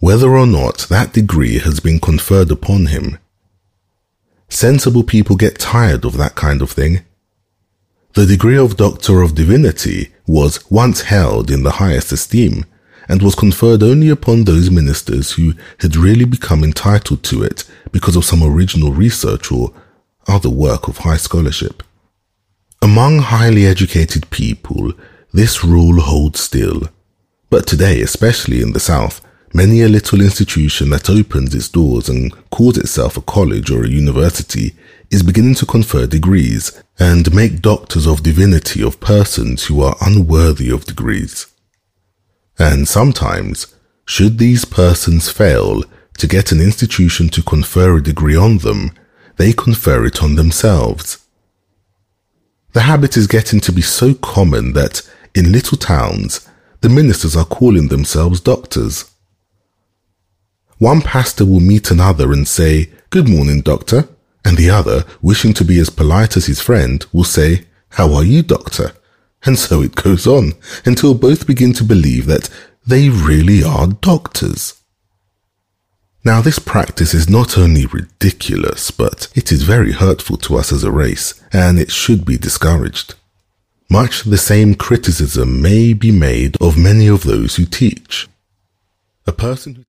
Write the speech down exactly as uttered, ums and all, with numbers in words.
whether or not that degree has been conferred upon him. Sensible people get tired of that kind of thing. The degree of Doctor of Divinity was once held in the highest esteem, and was conferred only upon those ministers who had really become entitled to it because of some original research or other work of high scholarship. Among highly educated people, this rule holds still, but today, especially in the South, many a little institution that opens its doors and calls itself a college or a university is beginning to confer degrees and make doctors of divinity of persons who are unworthy of degrees. And sometimes, should these persons fail to get an institution to confer a degree on them, they confer it on themselves. The habit is getting to be so common that in little towns, the ministers are calling themselves doctors. One pastor will meet another and say, "Good morning, doctor," and the other, wishing to be as polite as his friend, will say, "How are you, doctor?" And so it goes on, until both begin to believe that they really are doctors. Now, this practice is not only ridiculous, but it is very hurtful to us as a race, and it should be discouraged. Much the same criticism may be made of many of those who teach. A person who